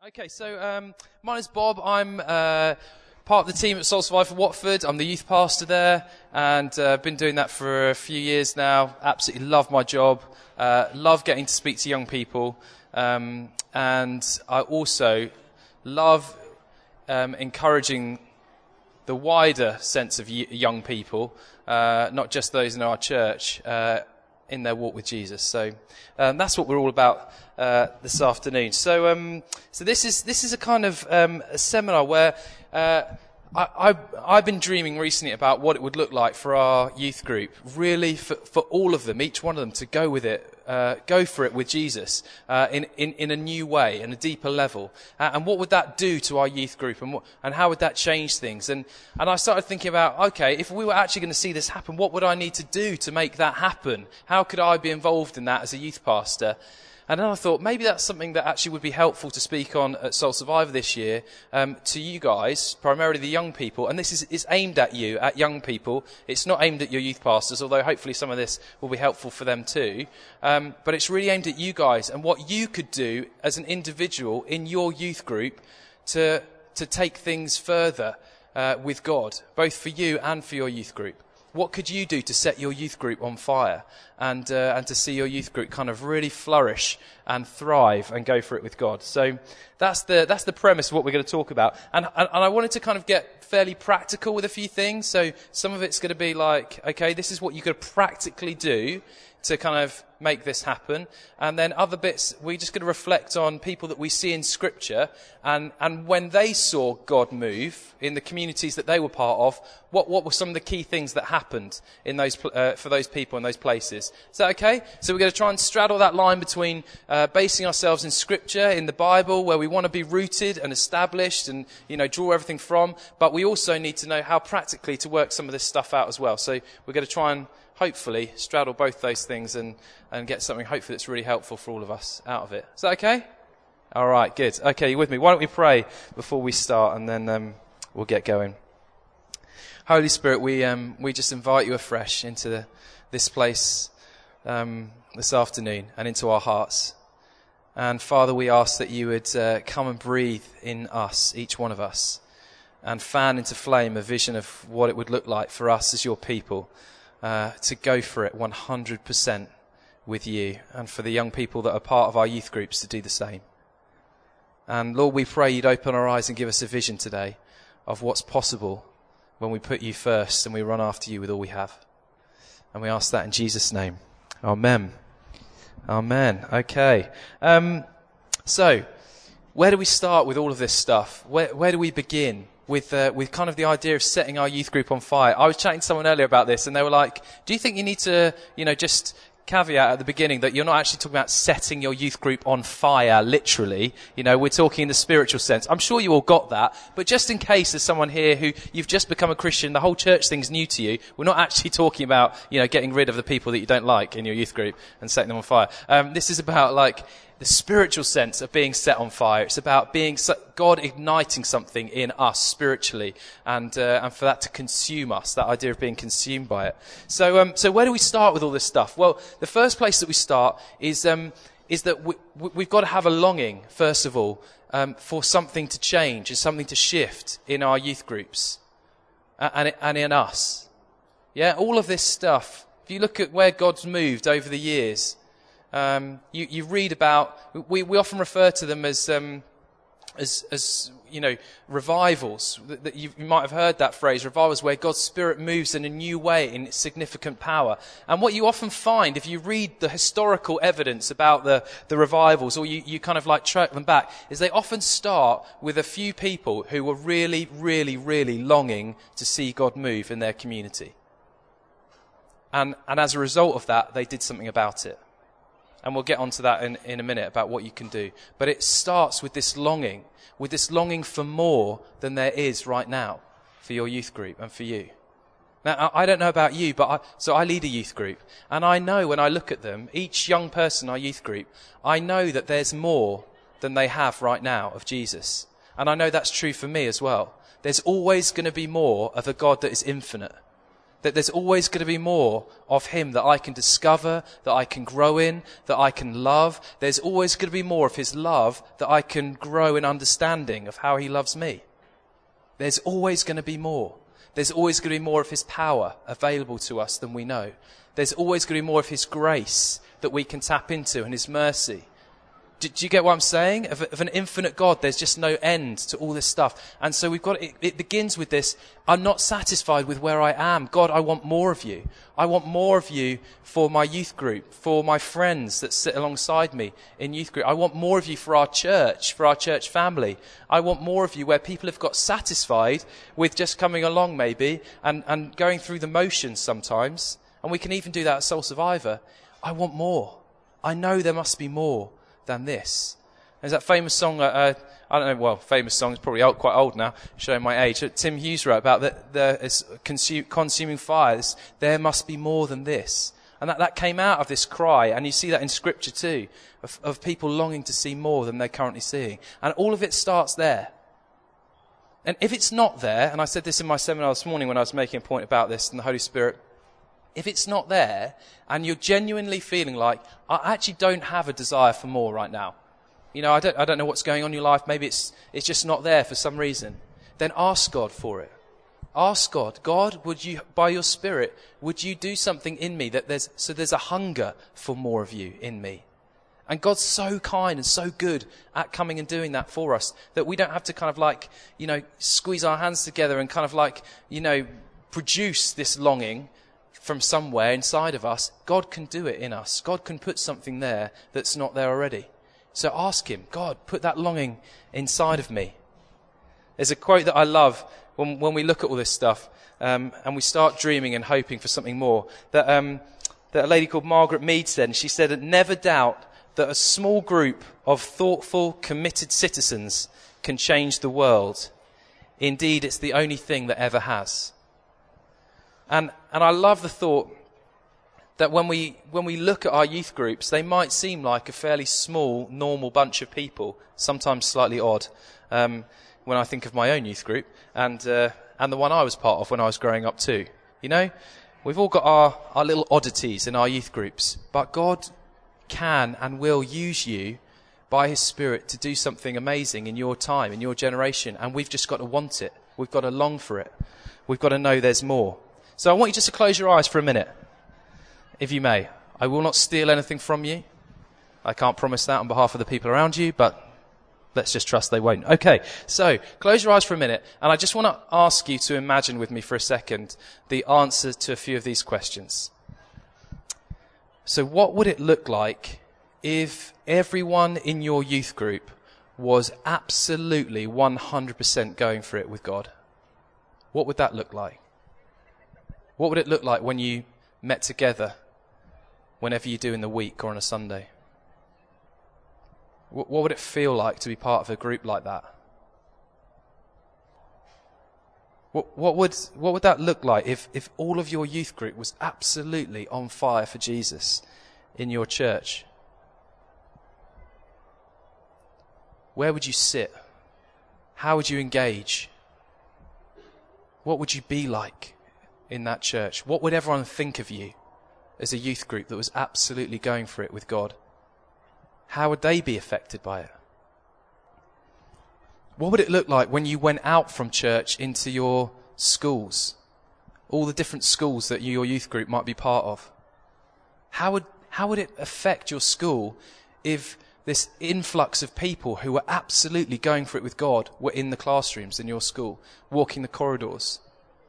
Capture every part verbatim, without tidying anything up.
Okay, so um, my name's Bob. I'm uh, part of the team at Soul Survivor Watford. I'm the youth pastor there, and I've uh, been doing that for a few years now. Absolutely love my job. Uh, love getting to speak to young people, um, and I also love um, encouraging the wider sense of y- young people, uh, not just those in our church, uh, in their walk with Jesus. So um, that's what we're all about uh, this afternoon. So um, so this is this is a kind of um, a seminar where uh, I, I've, I've been dreaming recently about what it would look like for our youth group, really for, for all of them, each one of them, to go with it, uh, go for it with Jesus uh, in, in, in a new way, in a deeper level. Uh, and what would that do to our youth group, and what, and how would that change things? And, and I started thinking about, okay, if we were actually going to see this happen, what would I need to do to make that happen? How could I be involved in that as a youth pastor? And then I thought, maybe that's something that actually would be helpful to speak on at Soul Survivor this year, um, to you guys, primarily the young people. And this is, is aimed at you, at young people. It's not aimed at your youth pastors, although hopefully some of this will be helpful for them too. Um, but it's really aimed at you guys and what you could do as an individual in your youth group to, to take things further uh, with God, both for you and for your youth group. What could you do to set your youth group on fire and uh, and to see your youth group kind of really flourish and thrive and go for it with God? So that's the that's the premise of what we're going to talk about. And, and, and I wanted to kind of get fairly practical with a few things. So some of it's going to be like, okay, this is what you could practically do to kind of make this happen. And then other bits, we're just going to reflect on people that we see in Scripture, and, and when they saw God move in the communities that they were part of, what, what were some of the key things that happened in those uh, for those people in those places. Is that okay? So we're going to try and straddle that line between uh, basing ourselves in Scripture, in the Bible, where we want to be rooted and established and, you know, draw everything from, but we also need to know how practically to work some of this stuff out as well. So we're going to try and hopefully straddle both those things and, and get something hopefully that's really helpful for all of us out of it. Is that okay? All right, good. Okay, you with me? Why don't we pray before we start, and then um, we'll get going. Holy Spirit, we um, we just invite you afresh into the, this place um, this afternoon and into our hearts. And Father, we ask that you would uh, come and breathe in us, each one of us, and fan into flame a vision of what it would look like for us as your people. Uh, to go for it one hundred percent with you, and for the young people that are part of our youth groups to do the same. And Lord, we pray you'd open our eyes and give us a vision today of what's possible when we put you first and we run after you with all we have. And we ask that in Jesus' name. Amen. Amen. Okay. Um, so, where do we start with all of this stuff? Where, where do we begin? With uh, with kind of the idea of setting our youth group on fire. I was chatting to someone earlier about this, and they were like, do you think you need to, you know, just caveat at the beginning that you're not actually talking about setting your youth group on fire, literally. You know, we're talking in the spiritual sense. I'm sure you all got that, but just in case there's someone here who you've just become a Christian, the whole church thing's new to you, we're not actually talking about, you know, getting rid of the people that you don't like in your youth group and setting them on fire. Um, this is about, like, the spiritual sense of being set on fire. It's about being God igniting something in us spiritually, and uh, and for that to consume us. That idea of being consumed by it. So um, so where do we start with all this stuff? Well, the first place that we start is um, is that we, we've got to have a longing, first of all, um, for something to change and something to shift in our youth groups and and in us. Yeah, all of this stuff. If you look at where God's moved over the years. Um, you, you read about, we, we often refer to them as, um, as, as, you know, revivals. That you, you might have heard that phrase, revivals, where God's Spirit moves in a new way in significant power. And what you often find, if you read the historical evidence about the, the revivals, or you, you kind of like track them back, is they often start with a few people who were really, really, really longing to see God move in their community. And, and as a result of that, they did something about it. And we'll get onto that in, in a minute about what you can do. But it starts with this longing, with this longing for more than there is right now for your youth group and for you. Now, I don't know about you, but I, so I lead a youth group. And I know when I look at them, each young person in our youth group, I know that there's more than they have right now of Jesus. And I know that's true for me as well. There's always going to be more of a God that is infinite. That there's always going to be more of him that I can discover, that I can grow in, that I can love. There's always going to be more of his love that I can grow in understanding of how he loves me. There's always going to be more. There's always going to be more of his power available to us than we know. There's always going to be more of his grace that we can tap into and his mercy. Do, do you get what I'm saying? Of, of an infinite God, there's just no end to all this stuff. And so we've got, it, it begins with this, I'm not satisfied with where I am. God, I want more of you. I want more of you for my youth group, for my friends that sit alongside me in youth group. I want more of you for our church, for our church family. I want more of you where people have got satisfied with just coming along maybe and, and going through the motions sometimes. And we can even do that at Soul Survivor. I want more. I know there must be more than this. There's that famous song, uh, I don't know, well, famous song, it's probably old, quite old now, showing my age, that Tim Hughes wrote about the, the it's consume, consuming fires. There must be more than this. And that, that came out of this cry, and you see that in Scripture too, of, of people longing to see more than they're currently seeing. And all of it starts there. And if it's not there, and I said this in my seminar this morning when I was making a point about this and the Holy Spirit, if it's not there, and you're genuinely feeling like, I actually don't have a desire for more right now. You know, I don't, I don't know what's going on in your life. Maybe it's, it's just not there for some reason. Then ask God for it. Ask God, God, would you, by your Spirit, would you do something in me that there's, so there's a hunger for more of you in me. And God's so kind and so good at coming and doing that for us that we don't have to kind of like, you know, squeeze our hands together and kind of like, you know, produce this longing from somewhere inside of us. God can do it in us. God can put something there that's not there already. So ask him, God, put that longing inside of me. There's a quote that I love when, when we look at all this stuff um, and we start dreaming and hoping for something more, that, um, that a lady called Margaret Mead said, and she said, never doubt that a small group of thoughtful, committed citizens can change the world. Indeed, it's the only thing that ever has. And and I love the thought that when we when we look at our youth groups, they might seem like a fairly small, normal bunch of people, sometimes slightly odd. Um, when I think of my own youth group and uh, and the one I was part of when I was growing up too, you know, we've all got our our little oddities in our youth groups, but God can and will use you by His Spirit to do something amazing in your time, in your generation, and we've just got to want it. We've got to long for it. We've got to know there's more. So I want you just to close your eyes for a minute, if you may. I will not steal anything from you. I can't promise that on behalf of the people around you, but let's just trust they won't. Okay, so close your eyes for a minute, and I just want to ask you to imagine with me for a second the answer to a few of these questions. So what would it look like if everyone in your youth group was absolutely one hundred percent going for it with God? What would that look like? What would it look like when you met together, whenever you do in the week or on a Sunday? What would it feel like to be part of a group like that? What, what would what would that look like if, if all of your youth group was absolutely on fire for Jesus in your church? Where would you sit? How would you engage? What would you be like in that church? What would everyone think of you as a youth group that was absolutely going for it with God? How would they be affected by it? What would it look like when you went out from church into your schools? All the different schools that you, your youth group might be part of. How would, how would it affect your school if this influx of people who were absolutely going for it with God were in the classrooms in your school, walking the corridors?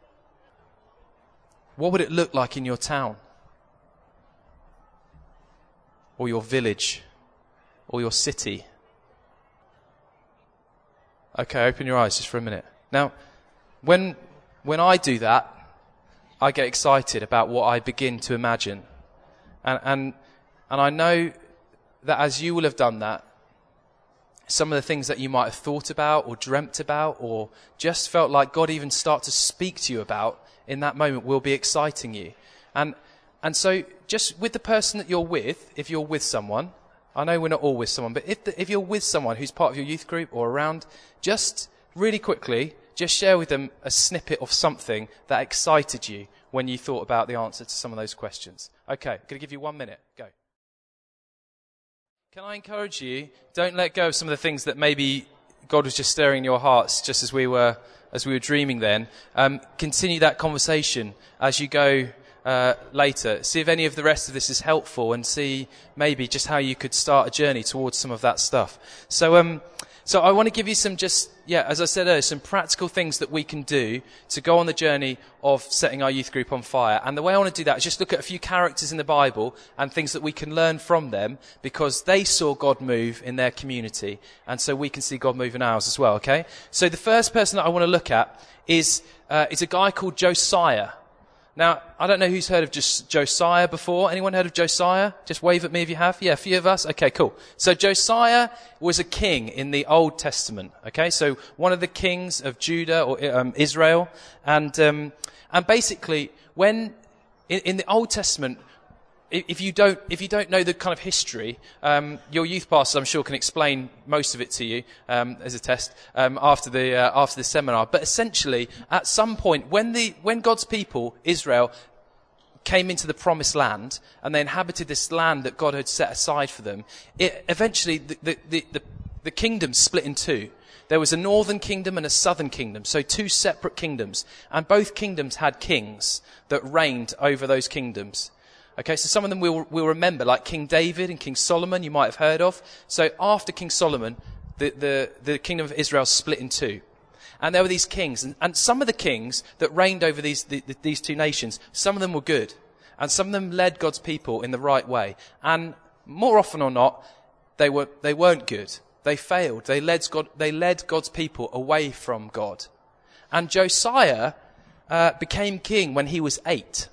What would it look like in your town? Or your village? Or your city? Okay, open your eyes just for a minute. Now, when when I do that, I get excited about what I begin to imagine. And and and I know that as you will have done that, some of the things that you might have thought about or dreamt about or just felt like God even start to speak to you about in that moment will be exciting you. And and so just with the person that you're with, if you're with someone, I know we're not all with someone, but if the, if you're with someone who's part of your youth group or around, just really quickly, just share with them a snippet of something that excited you when you thought about the answer to some of those questions? Okay, I'm going to give you one minute. Go. Can I encourage you, don't let go of some of the things that maybe God was just stirring in your hearts just as we were as we were dreaming then. Um, continue that conversation as you go uh, later. See if any of the rest of this is helpful, and see maybe just how you could start a journey towards some of that stuff. So um, so I want to give you some just, yeah, as I said earlier, some practical things that we can do to go on the journey of setting our youth group on fire. And the way I want to do that is just look at a few characters in the Bible and things that we can learn from them, because they saw God move in their community. And so we can see God move in ours as well, okay? So the first person that I want to look at is, uh, is a guy called Josiah. Now, I don't know who's heard of just Josiah before. Anyone heard of Josiah? Just wave at me if you have. Yeah, a few of us. Okay, cool. So Josiah was a king in the Old Testament. Okay, so one of the kings of Judah or um, Israel, and um, and basically, when in, in the Old Testament, if you don't if you don't know the kind of history, um, your youth pastor, I'm sure, can explain most of it to you um, as a test um, after the uh, after the seminar. But essentially, at some point, when the when God's people, Israel, came into the promised land and they inhabited this land that God had set aside for them, it eventually the the the, the, the kingdom split in two. There was a northern kingdom and a southern kingdom, so two separate kingdoms, and both kingdoms had kings that reigned over those kingdoms. Okay, so some of them we'll, we'll remember, like King David and King Solomon, you might have heard of. So after King Solomon, the, the, the kingdom of Israel split in two. And there were these kings, and, and some of the kings that reigned over these, the, the, these two nations, some of them were good, and some of them led God's people in the right way. And more often or not, they, were, they weren't good. They failed. They led, God, they led God's people away from God. And Josiah uh, became king when he was eight.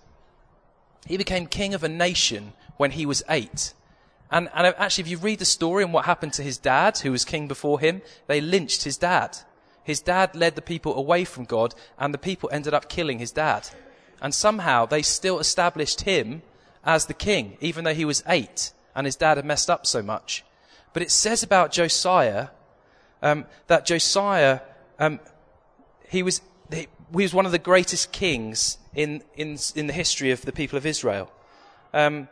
He became king of a nation when he was eight. And, and actually, if you read the story and what happened to his dad, who was king before him, they lynched his dad. His dad led the people away from God, and the people ended up killing his dad. And somehow they still established him as the king, even though he was eight and his dad had messed up so much. But it says about Josiah um, that Josiah, um, he was he, he was one of the greatest kings in in in the history of the people of Israel. Um,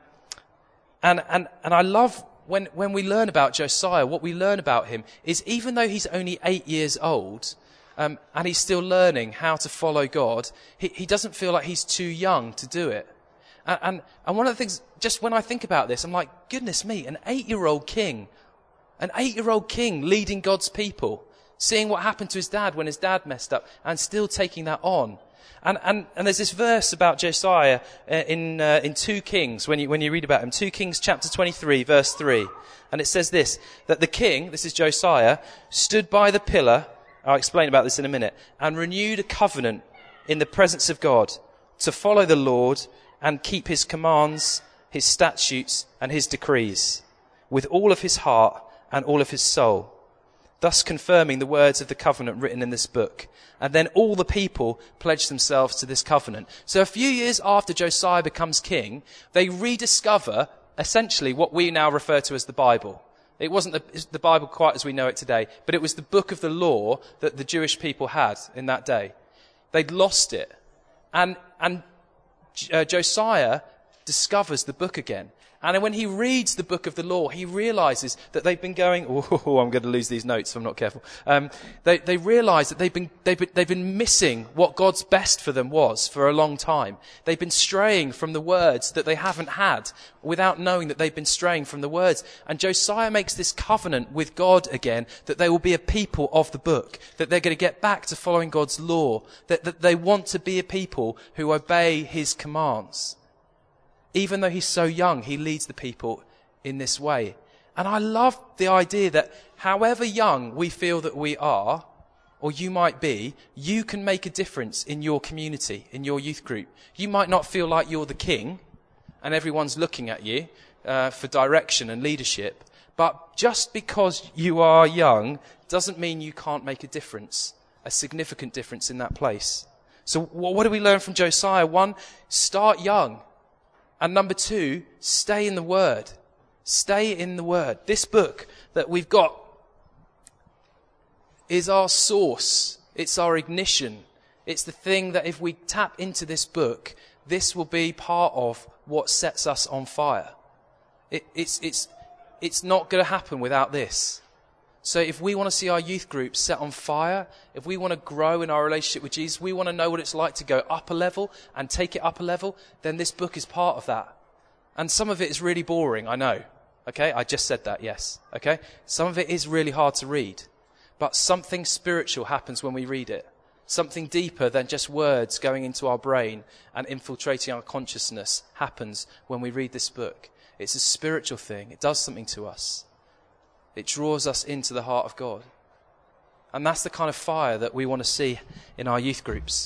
and and and I love when when we learn about Josiah, what we learn about him is, even though he's only eight years old, um, and he's still learning how to follow God, he, he doesn't feel like he's too young to do it. And, and and one of the things, just when I think about this, I'm like, goodness me, an eight-year-old king, an eight-year-old king leading God's people, seeing what happened to his dad when his dad messed up, and still taking that on. And, and, and there's this verse about Josiah uh, in, uh, in two Kings, when you, when you read about him. two Kings chapter twenty-three, verse three. And it says this, that the king, this is Josiah, stood by the pillar, I'll explain about this in a minute, and renewed a covenant in the presence of God to follow the Lord and keep his commands, his statutes, and his decrees with all of his heart and all of his soul, thus confirming the words of the covenant written in this book. And then all the people pledged themselves to this covenant. So a few years after Josiah becomes king, they rediscover essentially what we now refer to as the Bible. It wasn't the, the Bible quite as we know it today, but it was the book of the law that the Jewish people had in that day. They'd lost it. And, and uh, Josiah discovers the book again. And when he reads the book of the law, he realizes that they've been going, oh, I'm going to lose these notes if I'm not careful. Um, they, they realize that they've been, they've been, they've been missing what God's best for them was for a long time. They've been straying from the words that they haven't had without knowing that they've been straying from the words. And Josiah makes this covenant with God again, that they will be a people of the book, that they're going to get back to following God's law, that, that they want to be a people who obey his commands. Even though he's so young, he leads the people in this way. And I love the idea that however young we feel that we are, or you might be, you can make a difference in your community, in your youth group. You might not feel like you're the king and everyone's looking at you uh, for direction and leadership, but just because you are young doesn't mean you can't make a difference, a significant difference in that place. So what do we learn from Josiah? One, start young. And number two, stay in the Word. Stay in the Word. This book that we've got is our source. It's our ignition. It's the thing that if we tap into this book, this will be part of what sets us on fire. It, it's, it's, it's not going to happen without this. So if we want to see our youth group set on fire, if we want to grow in our relationship with Jesus, we want to know what it's like to go up a level and take it up a level, then this book is part of that. And some of it is really boring, I know. Okay, I just said that, yes. Okay, some of it is really hard to read. But something spiritual happens when we read it. Something deeper than just words going into our brain and infiltrating our consciousness happens when we read this book. It's a spiritual thing. It does something to us. It draws us into the heart of God. And that's the kind of fire that we want to see in our youth groups.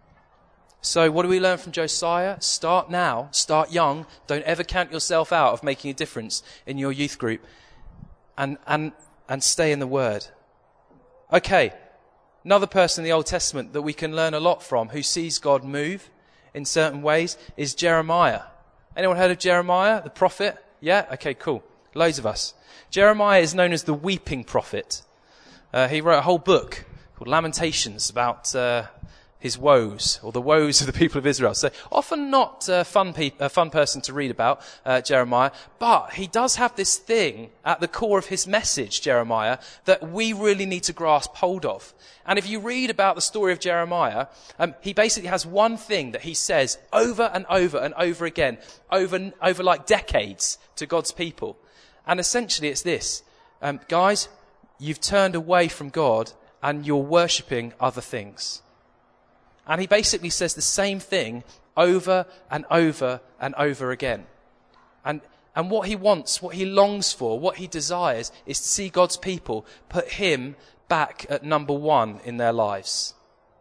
So what do we learn from Josiah? Start now. Start young. Don't ever count yourself out of making a difference in your youth group. And, and, and stay in the Word. Okay. Another person in the Old Testament that we can learn a lot from who sees God move in certain ways is Jeremiah. Anyone heard of Jeremiah, the prophet? Yeah? Okay, cool. Loads of us. Jeremiah is known as the weeping prophet. Uh, he wrote a whole book called Lamentations about uh, his woes, or the woes of the people of Israel. So often not a fun, pe- a fun person to read about, uh, Jeremiah, but he does have this thing at the core of his message, Jeremiah, that we really need to grasp hold of. And if you read about the story of Jeremiah, um, he basically has one thing that he says over and over and over again, over, over like decades to God's people. And essentially it's this, um, guys, you've turned away from God and you're worshipping other things. And he basically says the same thing over and over and over again. And and what he wants, what he longs for, what he desires is to see God's people put him back at number one in their lives.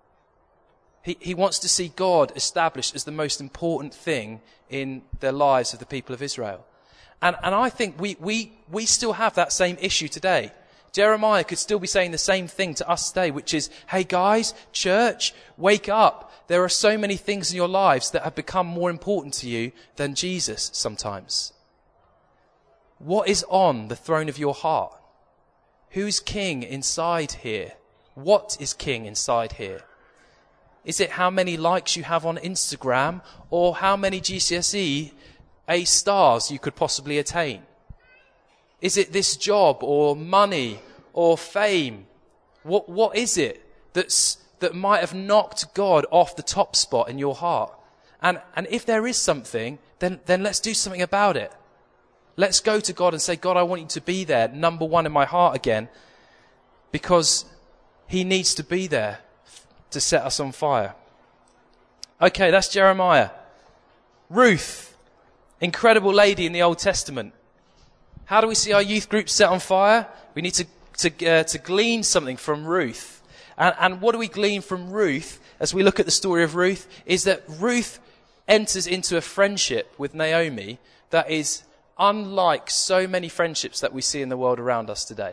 He he wants to see God established as the most important thing in their lives of the people of Israel. And and I think we we we still have that same issue today. Jeremiah could still be saying the same thing to us today, which is, hey guys, church, wake up. There are so many things in your lives that have become more important to you than Jesus sometimes. What is on the throne of your heart? Who's king inside here? What is king inside here? Is it how many likes you have on Instagram or how many G C S E A stars you could possibly attain? Is it this job or money or fame? What what is it that's that might have knocked God off the top spot in your heart? And and if there is something, then then let's do something about it. Let's go to God and say, God, I want you to be there, number one in my heart again, because he needs to be there to set us on fire. Okay, that's Jeremiah. Ruth, incredible lady in the Old Testament. How do we see our youth group set on fire? We need to to, uh, to glean something from Ruth. And, and what do we glean from Ruth as we look at the story of Ruth is that Ruth enters into a friendship with Naomi that is unlike so many friendships that we see in the world around us today.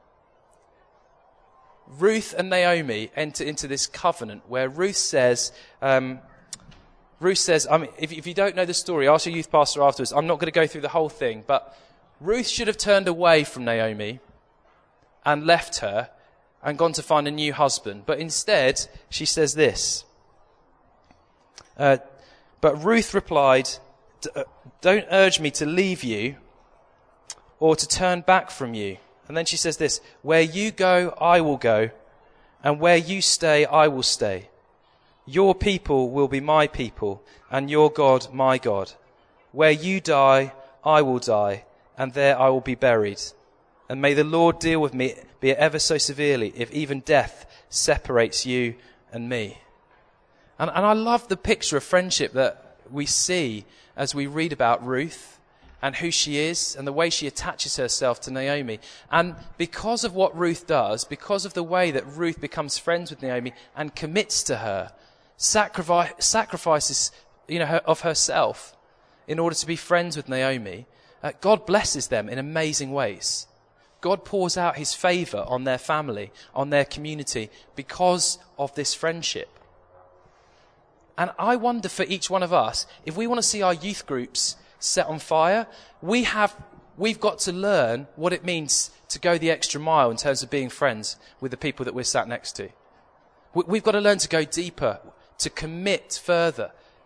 Ruth and Naomi enter into this covenant where Ruth says, um, Ruth says, I mean, if, if you don't know the story, ask your youth pastor afterwards. I'm not going to go through the whole thing, but Ruth should have turned away from Naomi and left her and gone to find a new husband. But instead, she says this. Uh, but Ruth replied, don't urge me to leave you or to turn back from you. And then she says this, where you go, I will go, and where you stay, I will stay. Your people will be my people, and your God, my God. Where you die, I will die, and there I will be buried. And may the Lord deal with me, be it ever so severely, if even death separates you and me. And, and I love the picture of friendship that we see as we read about Ruth and who she is and the way she attaches herself to Naomi. And because of what Ruth does, because of the way that Ruth becomes friends with Naomi and commits to her, sacrifice, sacrifices you know, her, of herself in order to be friends with Naomi, uh, God blesses them in amazing ways. God pours out his favor on their family, on their community, because of this friendship. And I wonder for each one of us, if we want to see our youth groups set on fire, we have, we've got to learn what it means to go the extra mile in terms of being friends with the people that we're sat next to. We've got to learn to go deeper, to commit further,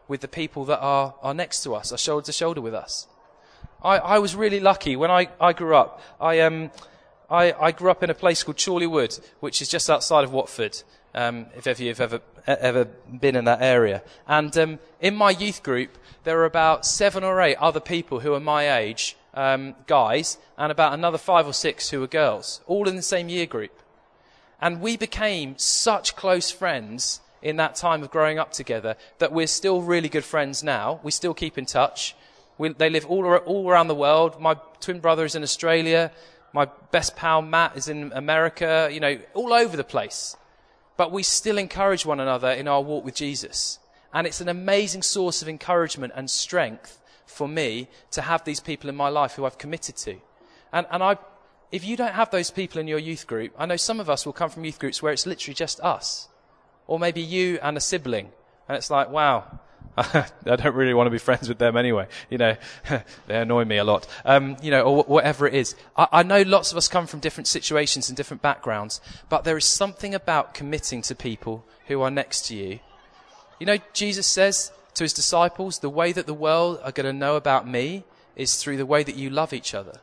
with the people that are, are next to us, are shoulder to shoulder with us. I, I was really lucky when I, I grew up. I, um, I, I grew up in a place called Chorley Wood, which is just outside of Watford, um, if ever you've ever, ever been in that area. And um, in my youth group, there were about seven or eight other people who are my age, um, guys, and about another five or six who were girls, all in the same year group. And we became such close friends in that time of growing up together that we're still really good friends now. We still keep in touch. We, they live all, all around the world. My twin brother is in Australia. My best pal Matt is in America, you know, all over the place. But we still encourage one another in our walk with Jesus. And it's an amazing source of encouragement and strength for me to have these people in my life who I've committed to. And, and I, if you don't have those people in your youth group, I know some of us will come from youth groups where it's literally just us. Or maybe you and a sibling. And it's like, wow, I don't really want to be friends with them anyway. You know, they annoy me a lot. Um, you know, or whatever it is. I, I know lots of us come from different situations and different backgrounds, but there is something about committing to people who are next to you. You know, Jesus says to his disciples, the way that the world are going to know about me is through the way that you love each other.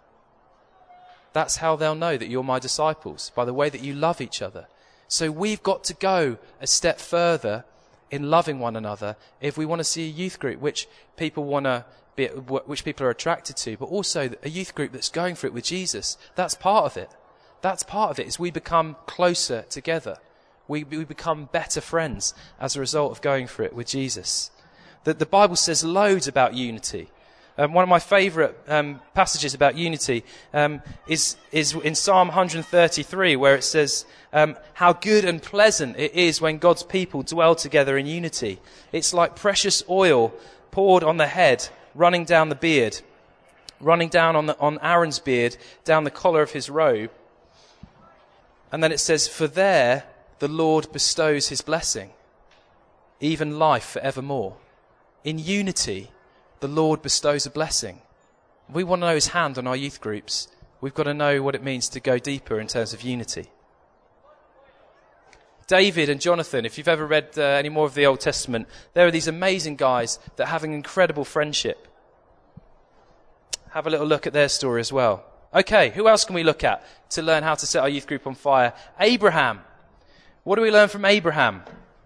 That's how they'll know that you're my disciples, by the way that you love each other. So we've got to go a step further in loving one another if we want to see a youth group which people want to be, which people are attracted to, but also a youth group that's going for it with Jesus. That's part of it. That's part of it, is we become closer together. We, we become better friends as a result of going for it with Jesus. The, the Bible says loads about unity. Um, one of my favourite um, passages about unity um, is, is in Psalm one thirty-three, where it says, um, how good and pleasant it is when God's people dwell together in unity. It's like precious oil poured on the head, running down the beard, running down on, the, on Aaron's beard, down the collar of his robe. And then it says, for there the Lord bestows his blessing, even life forevermore. In unity, the Lord bestows a blessing. We want to know his hand on our youth groups. We've got to know what it means to go deeper in terms of unity. David and Jonathan, if you've ever read uh, any more of the Old Testament, there are these amazing guys that have an incredible friendship. Have a little look at their story as well. Okay, who else can we look at to learn how to set our youth group on fire? Abraham. What do we learn from Abraham?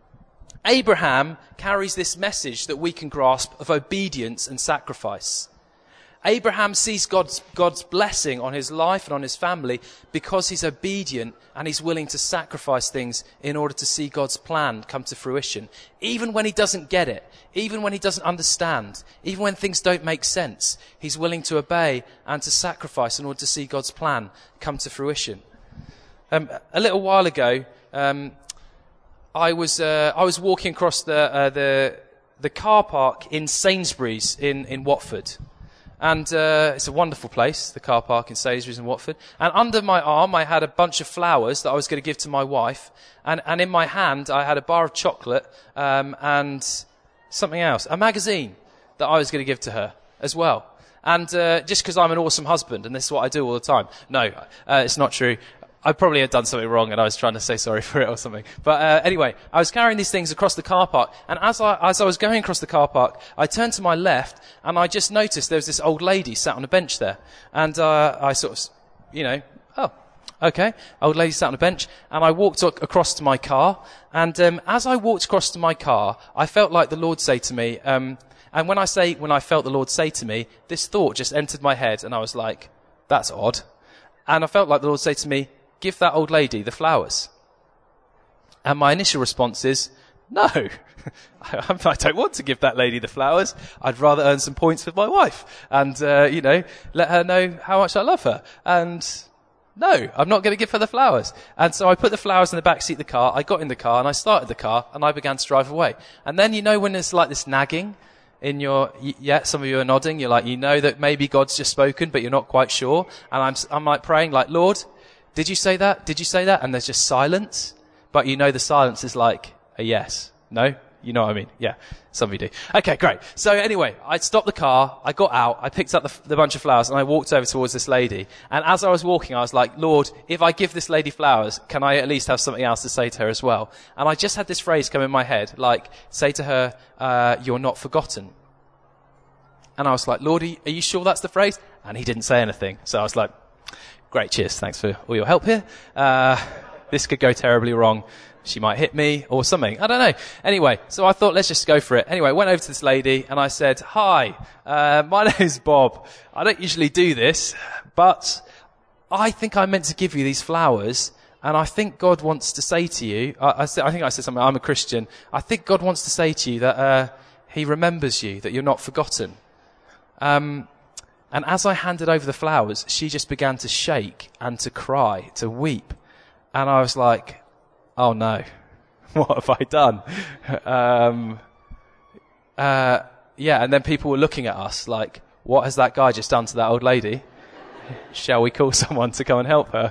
Abraham carries this message that we can grasp of obedience and sacrifice. Abraham sees God's, God's blessing on his life and on his family because he's obedient and he's willing to sacrifice things in order to see God's plan come to fruition. Even when he doesn't get it, even when he doesn't understand, even when things don't make sense, he's willing to obey and to sacrifice in order to see God's plan come to fruition. Um, a little while ago, um, I was uh, I was walking across the uh, the the car park in Sainsbury's in, in Watford, and uh, it's a wonderful place, the car park in Sainsbury's in Watford. And under my arm, I had a bunch of flowers that I was going to give to my wife, and and in my hand, I had a bar of chocolate um, and something else, a magazine that I was going to give to her as well. And uh, just because I'm an awesome husband, and this is what I do all the time. No, uh, it's not true. I probably had done something wrong and I was trying to say sorry for it or something. But uh, anyway, I was carrying these things across the car park, and as I, as I was going across the car park, I turned to my left and I just noticed there was this old lady sat on a bench there. And uh, I sort of, you know, oh, okay, old lady sat on a bench, and I walked across to my car, and um, as I walked across to my car, I felt like the Lord say to me, um, and when I say, when I felt the Lord say to me, this thought just entered my head, and I was like, that's odd. And I felt like the Lord say to me, give that old lady the flowers. And my initial response is, no, I don't want to give that lady the flowers. I'd rather earn some points with my wife and, uh, you know, let her know how much I love her. And no, I'm not going to give her the flowers. And so I put the flowers in the back seat of the car. I got in the car and I started the car and I began to drive away. And then, you know, when there's like this nagging in your, yeah, some of you are nodding. You're like, you know that maybe God's just spoken, but you're not quite sure. And I'm, I'm like praying like, Lord, did you say that? Did you say that? And there's just silence. But you know the silence is like a yes. No? You know what I mean? Yeah, some of you do. Okay, great. So anyway, I stopped the car, I got out, I picked up the, the bunch of flowers, and I walked over towards this lady. And as I was walking, I was like, Lord, if I give this lady flowers, can I at least have something else to say to her as well? And I just had this phrase come in my head, like, say to her, uh, you're not forgotten. And I was like, Lord, are you sure that's the phrase? And he didn't say anything. So I was like, great, cheers, thanks for all your help here. Uh, this could go terribly wrong. She might hit me or something. I don't know. Anyway, so I thought, let's just go for it. Anyway, I went over to this lady and I said, hi, uh, my name's Bob. I don't usually do this, but I think I meant to give you these flowers. And I think God wants to say to you, I, I, said, I think I said something, I'm a Christian. I think God wants to say to you that uh, he remembers you, that you're not forgotten. Um, and as I handed over the flowers, she just began to shake and to cry, to weep. And I was like, oh no, what have I done? um, uh, yeah, and then people were looking at us like, what has that guy just done to that old lady? Shall we call someone to come and help her?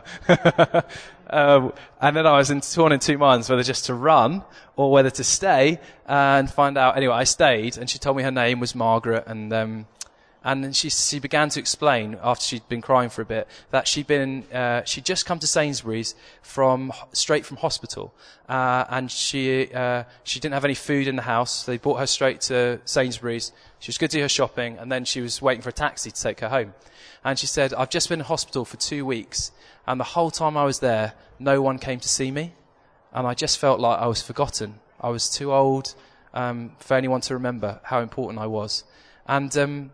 um, and then I was in, torn in two minds whether just to run or whether to stay and find out. Anyway, I stayed, and she told me her name was Margaret, and um, and then she she began to explain, after she'd been crying for a bit, that she'd been uh, she'd just come to Sainsbury's from straight from hospital, uh, and she uh, she didn't have any food in the house. So they brought her straight to Sainsbury's. She was going to do her shopping, and then she was waiting for a taxi to take her home. And she said, I've just been in hospital for two weeks, and the whole time I was there, no one came to see me, and I just felt like I was forgotten. I was too old um, for anyone to remember how important I was. And um,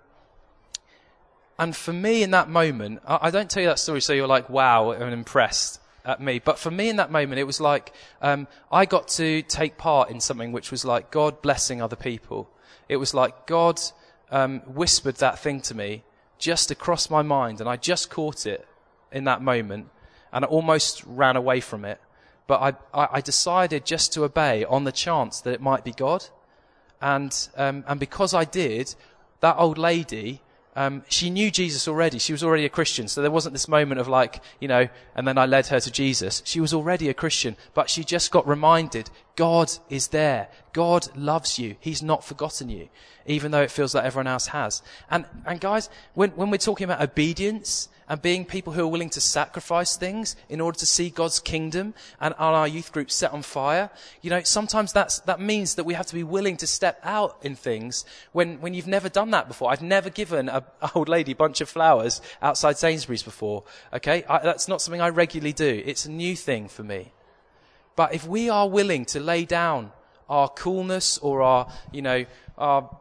and for me in that moment, I, I don't tell you that story so you're like, wow, I'm impressed at me. But for me in that moment, it was like um, I got to take part in something which was like God blessing other people. It was like God um, whispered that thing to me just across my mind, and I just caught it in that moment, and I almost ran away from it. But I, I, I decided just to obey on the chance that it might be God. And um, and because I did, that old lady, um, she knew Jesus already. She was already a Christian. So there wasn't this moment of like, you know, and then I led her to Jesus. She was already a Christian, but she just got reminded, God is there. God loves you. He's not forgotten you, even though it feels like everyone else has. And and guys, when when we're talking about obedience and being people who are willing to sacrifice things in order to see God's kingdom and our youth group set on fire, you know, sometimes that's that means that we have to be willing to step out in things when when you've never done that before. I've never given a, a old lady a bunch of flowers outside Sainsbury's before. Okay, I, that's not something I regularly do. It's a new thing for me. But if we are willing to lay down our coolness or our, you know, our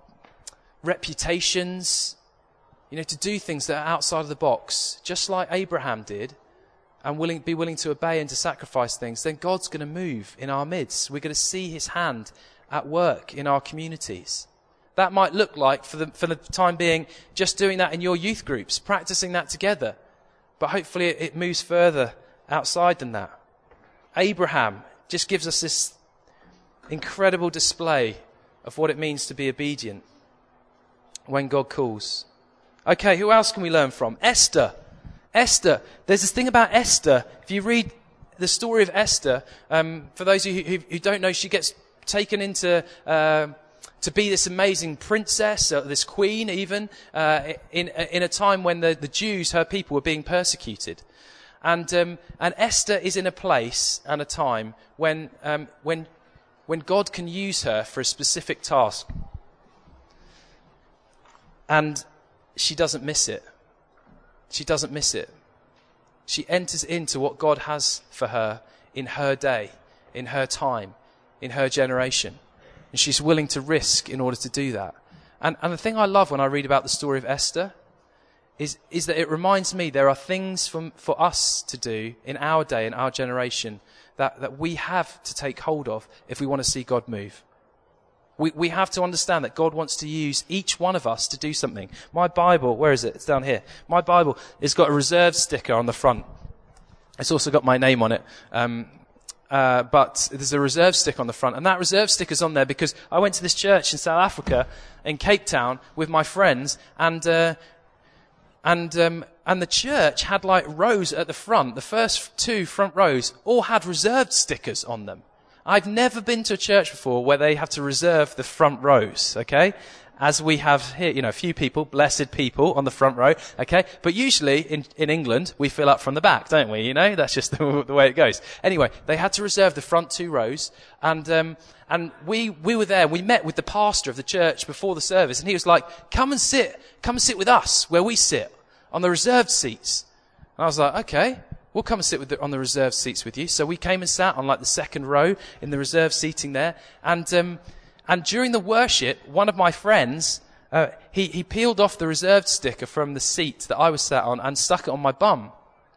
reputations, you know, to do things that are outside of the box, just like Abraham did, and willing, be willing to obey and to sacrifice things, then God's going to move in our midst. We're going to see his hand at work in our communities. That might look like, for the, for the time being, just doing that in your youth groups, practicing that together. But hopefully it, it moves further outside than that. Abraham just gives us this incredible display of what it means to be obedient when God calls. Okay, who else can we learn from? Esther. Esther. There's this thing about Esther. If you read the story of Esther, um, for those of you who, who don't know, she gets taken into uh, to be this amazing princess, or this queen even, uh, in in a time when the, the Jews, her people, were being persecuted. And um, and Esther is in a place and a time when um, when when God can use her for a specific task. And she doesn't miss it. She doesn't miss it. She enters into what God has for her in her day, in her time, in her generation. And she's willing to risk in order to do that. And, and the thing I love when I read about the story of Esther is, is that it reminds me there are things from, for us to do in our day, in our generation, that, that we have to take hold of if we want to see God move. We we have to understand that God wants to use each one of us to do something. My Bible, where is it? It's down here. My Bible has got a reserved sticker on the front. It's also got my name on it. Um, uh, but there's a reserve sticker on the front. And that reserve sticker's on there because I went to this church in South Africa, in Cape Town, with my friends. And uh, and um, and the church had like rows at the front. The first two front rows all had reserved stickers on them. I've never been to a church before where they have to reserve the front rows, okay? As we have here, you know, a few people, blessed people on the front row, okay? But usually in, in England, we fill up from the back, don't we? You know, that's just the, the way it goes. Anyway, they had to reserve the front two rows, and um, and we we were there. We met with the pastor of the church before the service, and he was like, "Come and sit, come and sit with us where we sit on the reserved seats." And I was like, "Okay, we'll come and sit with the, on the reserved seats with you." So we came and sat on like the second row in the reserved seating there, and um, and during the worship, one of my friends, uh, he he peeled off the reserved sticker from the seat that I was sat on and stuck it on my bum,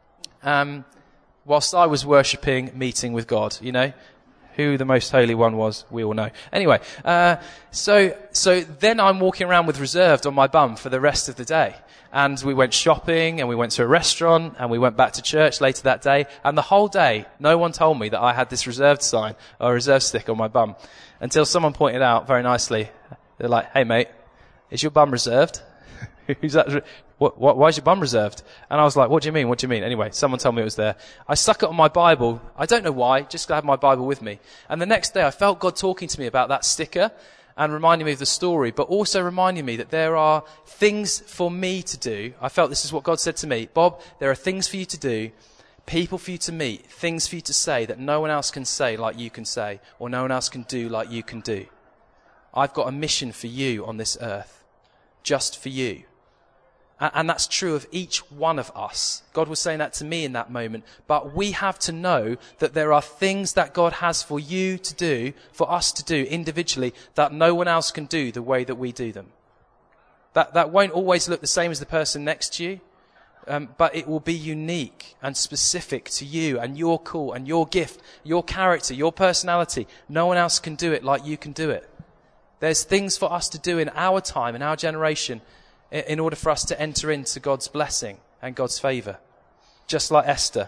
um, whilst I was worshipping, meeting with God. You know, who the most holy one was, we all know. Anyway, uh, so so then I'm walking around with reserved on my bum for the rest of the day. And we went shopping, and we went to a restaurant, and we went back to church later that day. And the whole day, no one told me that I had this reserved sign or reserved stick on my bum. Until someone pointed out very nicely, they're like, "Hey mate, is your bum reserved?" Who's that? What, what, why is your bum reserved? And I was like, "What do you mean? What do you mean?" Anyway, someone told me it was there. I stuck it on my Bible. I don't know why, just to have my Bible with me. And the next day I felt God talking to me about that sticker and reminding me of the story, but also reminding me that there are things for me to do. I felt this is what God said to me. "Bob, there are things for you to do, people for you to meet, things for you to say that no one else can say like you can say, or no one else can do like you can do. I've got a mission for you on this earth, just for you." And that's true of each one of us. God was saying that to me in that moment. But we have to know that there are things that God has for you to do, for us to do individually, that no one else can do the way that we do them. That that won't always look the same as the person next to you, um, but it will be unique and specific to you and your call and your gift, your character, your personality. No one else can do it like you can do it. There's things for us to do in our time, in our generation, in order for us to enter into God's blessing and God's favour, just like Esther.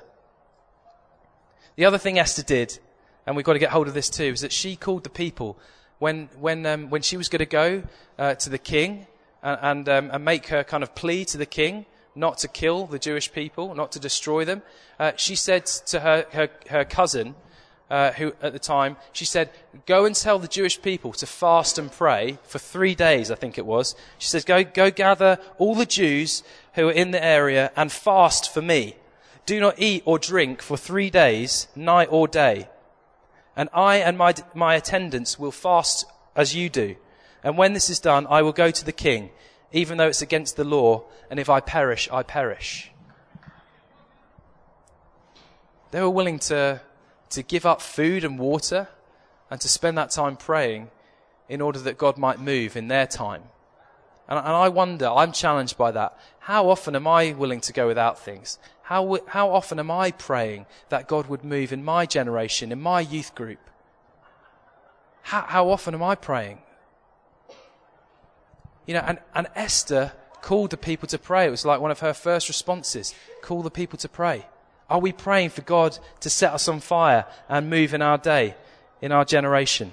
The other thing Esther did, and we've got to get hold of this too, is that she called the people when when um, when she was going to go uh, to the king and and, um, and make her kind of plea to the king not to kill the Jewish people, not to destroy them. Uh, she said to her her, her cousin, Uh, who at the time, she said, "Go and tell the Jewish people to fast and pray for three days, I think it was." She says, go, go gather all the Jews who are in the area and fast for me. Do not eat or drink for three days, night or day. And I and my, my attendants will fast as you do. And when this is done, I will go to the king, even though it's against the law. And if I perish, I perish. They were willing to... to give up food and water and to spend that time praying in order that God might move in their time. And, and I wonder, I'm challenged by that. How often am I willing to go without things? How, how often am I praying that God would move in my generation, in my youth group? How, how often am I praying? You know, and, and Esther called the people to pray. It was like one of her first responses. Call the people to pray. Are we praying for God to set us on fire and move in our day, in our generation?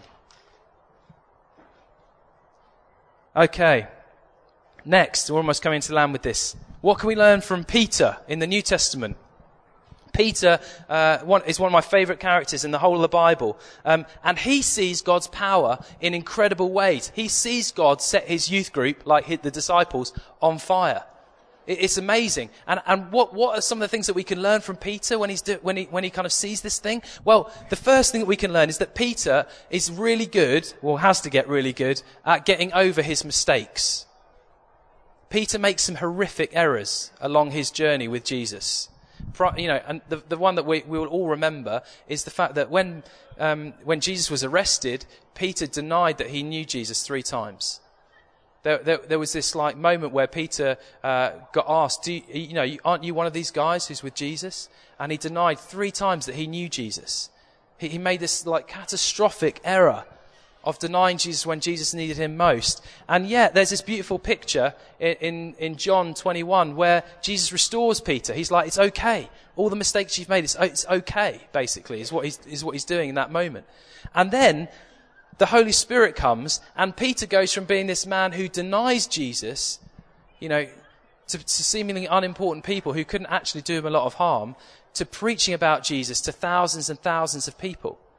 Okay. Next, we're almost coming to land with this. What can we learn from Peter in the New Testament? Peter uh, one, is one of my favourite characters in the whole of the Bible. Um, and he sees God's power in incredible ways. He sees God set his youth group, like the disciples, on fire. It's amazing. And and what what are some of the things that we can learn from Peter when he's do, when he when he kind of sees this thing? Well, the first thing that we can learn is that Peter is really good, or has to get really good, at getting over his mistakes. Peter makes some horrific errors along his journey with Jesus. You know, and the the one that we we will all remember is the fact that when um, when Jesus was arrested, Peter denied that he knew Jesus three times. There, there, there was this like moment where Peter uh, got asked, Do you, you know, aren't you one of these guys who's with Jesus? And he denied three times that he knew Jesus. He, he made this like catastrophic error of denying Jesus when Jesus needed him most. And yet there's this beautiful picture in, in, in John twenty-one where Jesus restores Peter. He's like, it's okay. All the mistakes you've made, it's, it's okay, basically, is what he's, is what he's doing in that moment. And then the Holy Spirit comes, and Peter goes from being this man who denies Jesus, you know, to, to seemingly unimportant people who couldn't actually do him a lot of harm, to preaching about Jesus to thousands and thousands of people.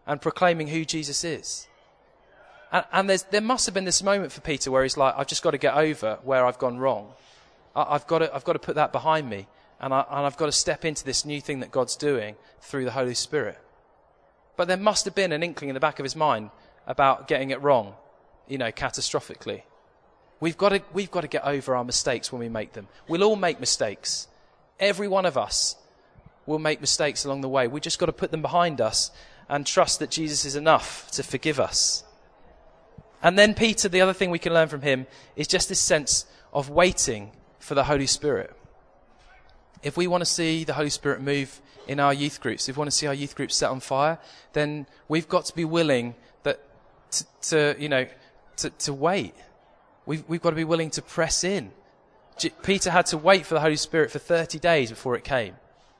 and proclaiming who Jesus is. And, and there's, there must have been this moment for Peter where he's like, I've just got to get over where I've gone wrong. I, I've got to, I've got to put that behind me. And, I, and I've got to step into this new thing that God's doing through the Holy Spirit. But there must have been an inkling in the back of his mind about getting it wrong, you know, catastrophically. We've got to, we've got to get over our mistakes when we make them. We'll all make mistakes. Every one of us will make mistakes along the way. We've just got to put them behind us and trust that Jesus is enough to forgive us. And then Peter, the other thing we can learn from him is just this sense of waiting for the Holy Spirit. If we want to see the Holy Spirit move in our youth groups, if we want to see our youth groups set on fire, then we've got to be willing that to, to you know, to, to wait. We've, we've got to be willing to press in. J- Peter had to wait for the Holy Spirit for thirty days before it came.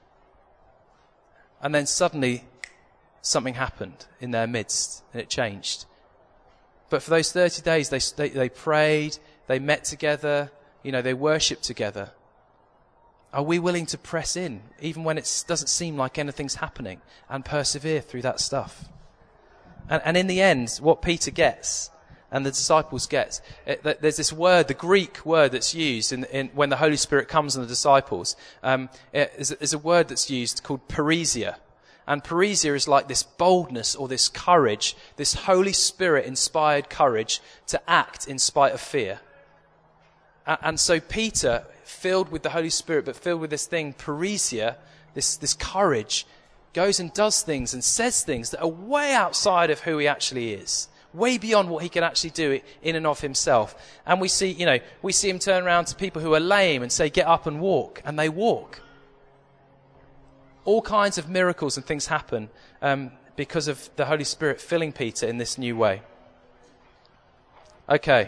And then suddenly something happened in their midst and it changed. But for those thirty days, they, they, they prayed, they met together, you know, they worshipped together. Are we willing to press in, even when it doesn't seem like anything's happening, and persevere through that stuff? And, and in the end, what Peter gets, and the disciples get, it, there's this word, the Greek word that's used in, in, when the Holy Spirit comes on the disciples, um, it is, is a word that's used called parousia. And parousia is like this boldness or this courage, this Holy Spirit-inspired courage to act in spite of fear. And, and so Peter, filled with the Holy Spirit, but filled with this thing, parousia, this, this courage, goes and does things and says things that are way outside of who he actually is, way beyond what he can actually do in and of himself. And we see, you know, we see him turn around to people who are lame and say, get up and walk, and they walk. All kinds of miracles and things happen um, because of the Holy Spirit filling Peter in this new way. Okay.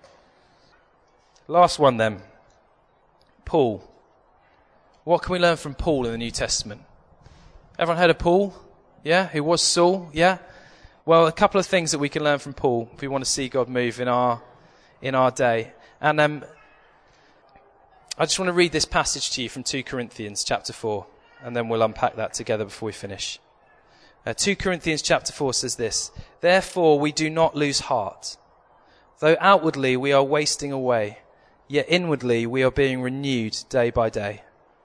Last one then. Paul. What can we learn from Paul in the New Testament? Everyone heard of Paul? Yeah? Who was Saul? Yeah? Well, a couple of things that we can learn from Paul if we want to see God move in our in our day. And um, I just want to read this passage to you from Second Corinthians chapter four, and then we'll unpack that together before we finish. Uh, Second Corinthians chapter four says this, "Therefore we do not lose heart. Though outwardly we are wasting away, yet inwardly we are being renewed day by day.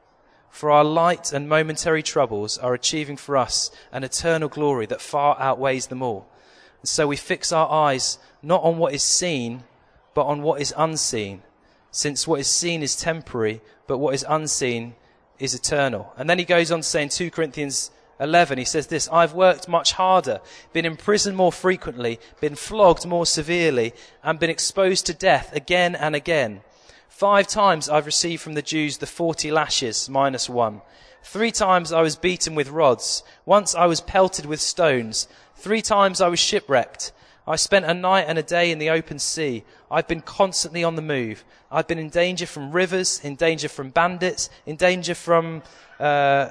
For our light and momentary troubles are achieving for us an eternal glory that far outweighs them all. And so we fix our eyes not on what is seen, but on what is unseen, since what is seen is temporary, but what is unseen is eternal." And then he goes on to say in Second Corinthians eleven, he says this, "I've worked much harder, been imprisoned more frequently, been flogged more severely, and been exposed to death again and again. Five times I've received from the Jews the forty lashes minus one. Three times I was beaten with rods. Once I was pelted with stones. Three times I was shipwrecked. I spent a night and a day in the open sea. I've been constantly on the move. I've been in danger from rivers, in danger from bandits, in danger from, uh,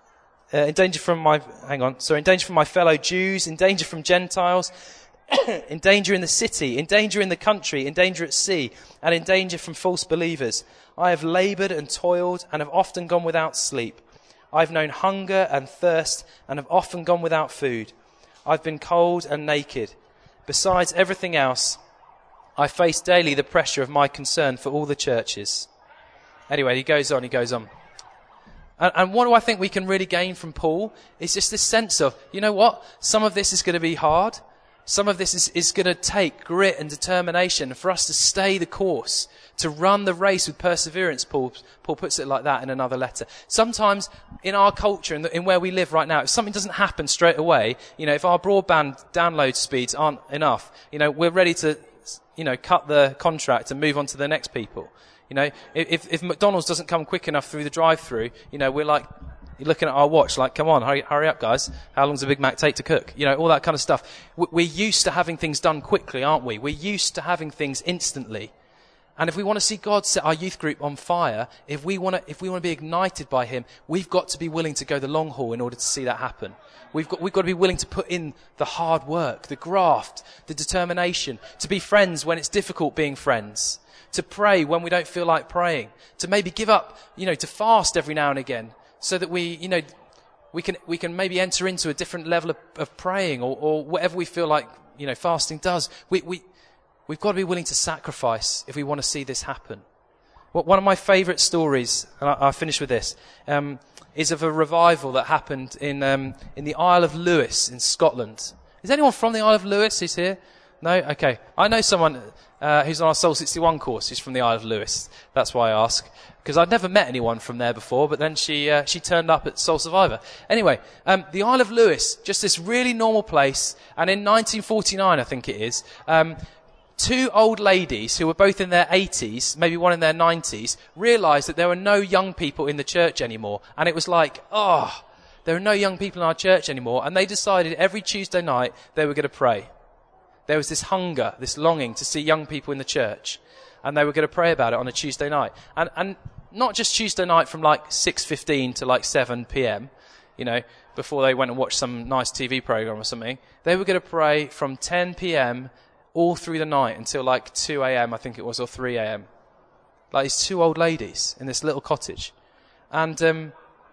uh, in danger from my, hang on, sorry, in danger from my fellow Jews, in danger from Gentiles, in danger in the city, in danger in the country, in danger at sea, and in danger from false believers. I have labored and toiled and have often gone without sleep. I've known hunger and thirst and have often gone without food. I've been cold and naked. Besides everything else, I face daily the pressure of my concern for all the churches." Anyway, he goes on, he goes on. And, and what do I think we can really gain from Paul? Is just this sense of, you know what? Some of this is going to be hard. Some of this is, is going to take grit and determination for us to stay the course, to run the race with perseverance. Paul, Paul puts it like that in another letter. Sometimes in our culture, in, the, in where we live right now, if something doesn't happen straight away, you know, if our broadband download speeds aren't enough, you know, we're ready to, you know, cut the contract and move on to the next people. You know, if, if McDonald's doesn't come quick enough through the drive-through, you know, we're like, you're looking at our watch like, come on, hurry, hurry up, guys. How long does a Big Mac take to cook? You know, all that kind of stuff. We're used to having things done quickly, aren't we? We're used to having things instantly. And if we want to see God set our youth group on fire, if we want to, if we want to be ignited by Him, we've got to be willing to go the long haul in order to see that happen. We've got, we've got to be willing to put in the hard work, the graft, the determination, to be friends when it's difficult being friends, to pray when we don't feel like praying, to maybe give up, you know, to fast every now and again, so that we, you know, we can we can maybe enter into a different level of, of praying, or, or whatever we feel like, you know, fasting does. We we we've got to be willing to sacrifice if we want to see this happen. Well, one of my favourite stories, and I, I'll finish with this, um, is of a revival that happened in um, in the Isle of Lewis in Scotland. Is anyone from the Isle of Lewis who's here? No? Okay. I know someone uh, who's on our Soul sixty-one course who's from the Isle of Lewis. That's why I ask. Because I'd never met anyone from there before, but then she uh, she turned up at Soul Survivor. Anyway, um, the Isle of Lewis, just this really normal place, and in nineteen forty-nine, I think it is, um, two old ladies who were both in their eighties, maybe one in their nineties, realised that there were no young people in the church anymore. And it was like, oh, there are no young people in our church anymore. And they decided every Tuesday night they were going to pray. There was this hunger, this longing to see young people in the church. And they were going to pray about it on a Tuesday night. And, and not just Tuesday night from like six fifteen to like seven p.m., you know, before they went and watched some nice T V program or something. They were going to pray from ten p.m. all through the night until like two a.m., I think it was, or three a.m. Like these two old ladies in this little cottage. And um,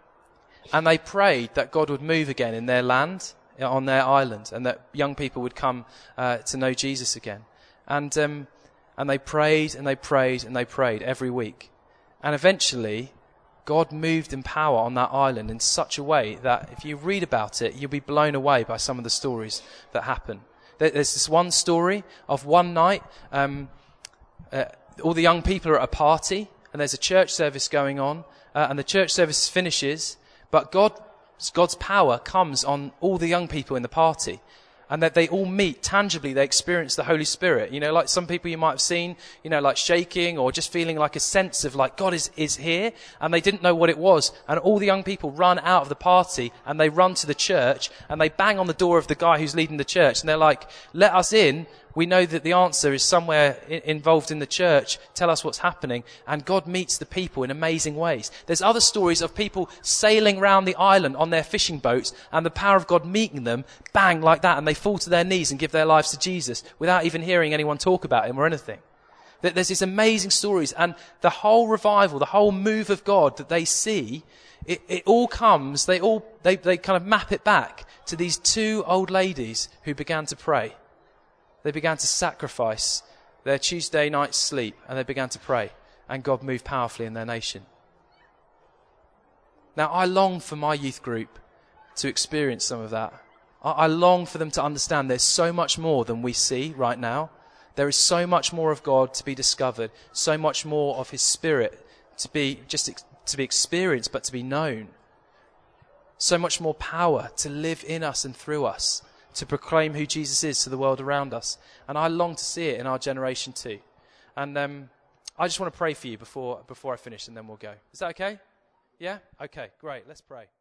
and they prayed that God would move again in their land, on their island, and that young people would come uh, to know Jesus again. And um, and they prayed and they prayed and they prayed every week. And eventually, God moved in power on that island in such a way that if you read about it, you'll be blown away by some of the stories that happen. There's this one story of one night, um, uh, all the young people are at a party, and there's a church service going on, uh, and the church service finishes, but God, God's power comes on all the young people in the party, and that they all meet tangibly, they experience the Holy Spirit. You know, like some people you might have seen, you know, like shaking or just feeling like a sense of like God is, is here, and they didn't know what it was. And all the young people run out of the party and they run to the church and they bang on the door of the guy who's leading the church, and they're like, let us in. We know that the answer is somewhere I- involved in the church. Tell us what's happening. And God meets the people in amazing ways. There's other stories of people sailing around the island on their fishing boats and the power of God meeting them, bang, like that, and they fall to their knees and give their lives to Jesus without even hearing anyone talk about him or anything. There's these amazing stories, and the whole revival, the whole move of God that they see, it, it all comes, they all, they, they kind of map it back to these two old ladies who began to pray. They began to sacrifice their Tuesday night sleep, and they began to pray, and God moved powerfully in their nation. Now, I long for my youth group to experience some of that. I, I long for them to understand there's so much more than we see right now. There is so much more of God to be discovered, so much more of his Spirit to be just ex- to be experienced, but to be known. So much more power to live in us and through us, to proclaim who Jesus is to the world around us. And I long to see it in our generation too. And um, I just want to pray for you before before I finish, and then we'll go. Is that okay? Yeah? Okay, great. Let's pray.